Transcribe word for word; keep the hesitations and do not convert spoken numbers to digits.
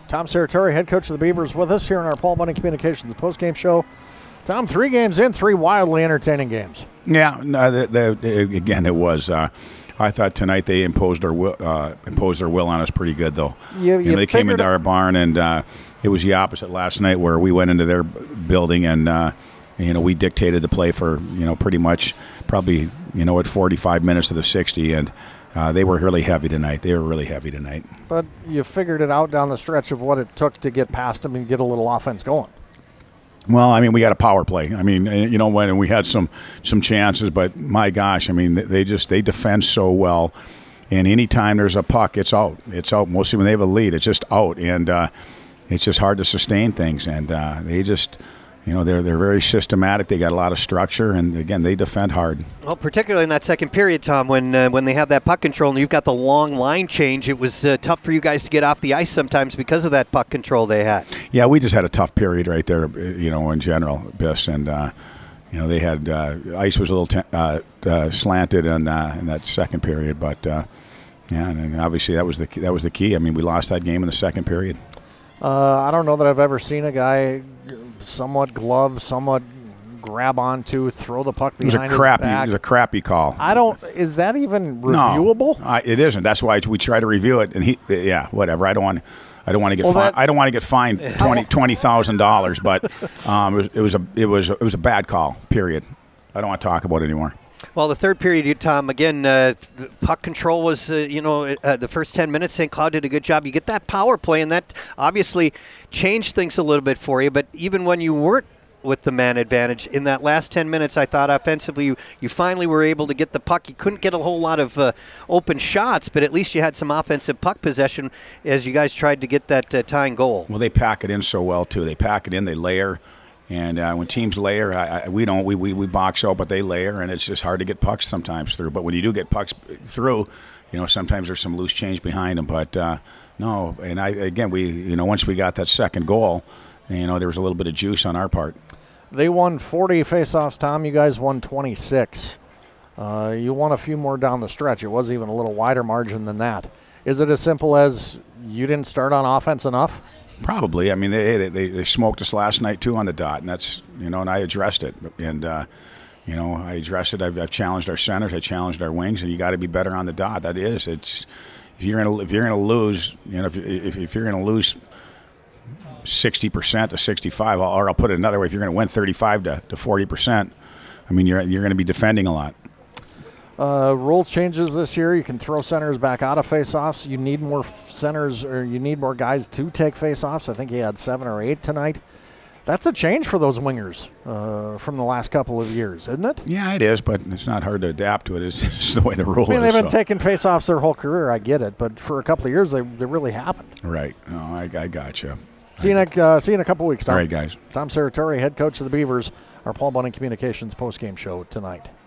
Tom Serratori, head coach of the Beavers, with us here in our Paul Bunning Communications postgame show. Tom, three games in, three wildly entertaining games. Yeah, no, the, the, again, it was. Uh, I thought tonight they imposed their will, uh, imposed their will on us pretty good, though. You, you know, they came into it. our barn, and uh, it was the opposite last night, where we went into their building and uh, you know we dictated the play for you know pretty much probably you know at forty-five minutes of the sixty, and uh, they were really heavy tonight. They were really heavy tonight. But you figured it out down the stretch of what it took to get past them and get a little offense going. Well, I mean, we got a power play. I mean, you know, when we had some some chances, but my gosh, I mean, they just they defend so well. And anytime there's a puck, it's out. It's out. Mostly when they have a lead, it's just out, and uh, it's just hard to sustain things. And uh, they just, you know, they're they're very systematic. They got a lot of structure, and again, they defend hard. Well, particularly in that second period, Tom, when uh, when they have that puck control and you've got the long line change, it was uh, tough for you guys to get off the ice sometimes because of that puck control they had. Yeah, we just had a tough period right there, you know, in general, Biss, and uh, you know they had uh, ice was a little t- uh, uh, slanted in, uh, in that second period, but uh, yeah, and obviously that was the that was the key. I mean, we lost that game in the second period. Uh, I don't know that I've ever seen a guy somewhat glove, somewhat grab onto, throw the puck behind it was a crappy, his back. It was a crappy call. I don't. Is that even reviewable? No, I, it isn't. That's why we try to review it. And he, yeah, whatever. I don't want. I don't want to get. Well, fi- that, I don't want to get fined twenty twenty thousand dollars. But um, it, was, it was a it was it was a bad call. Period. I don't want to talk about it anymore. Well, the third period, you, Tom, again, uh, the puck control was, uh, you know, uh, the first ten minutes, Saint Cloud did a good job. You get that power play, and that obviously changed things a little bit for you. But even when you weren't with the man advantage, in that last ten minutes, I thought offensively you, you finally were able to get the puck. You couldn't get a whole lot of uh, open shots, but at least you had some offensive puck possession as you guys tried to get that uh, tying goal. Well, they pack it in so well, too. They pack it in, they layer. And uh, when teams layer, I, I, we don't. We, we we box out, but they layer, and it's just hard to get pucks sometimes through. But when you do get pucks through, you know, sometimes there's some loose change behind them. But uh, no, and I again, we you know, once we got that second goal, you know, there was a little bit of juice on our part. They won forty faceoffs, Tom. You guys won twenty-six. Uh, you won a few more down the stretch. It was even a little wider margin than that. Is it as simple as you didn't start on offense enough? Probably. I mean, they, they they smoked us last night too on the dot, and that's you know, and I addressed it, and uh, you know, I addressed it. I've, I've challenged our centers, I challenged our wings, and you got to be better on the dot. That is, it's if you're gonna if you're gonna lose, you know, if if, if you're gonna lose sixty percent to sixty-five, or I'll put it another way, if you're gonna win thirty-five to to forty percent, I mean, you're you're gonna be defending a lot. Uh, rule changes this year. You can throw centers back out of faceoffs. You need more centers, or you need more guys to take faceoffs. I think he had seven or eight tonight. That's a change for those wingers uh, from the last couple of years, isn't it? Yeah, it is, but it's not hard to adapt to it. It's just the way the rule is. I mean, they've been so. taking faceoffs their whole career. I get it, but for a couple of years, they they really haven't. Right. No, I, I got you. See you, next, uh, see you in a couple of weeks, Tom. All right, guys. Tom Serratori, head coach of the Beavers, our Paul Bunning Communications postgame show tonight.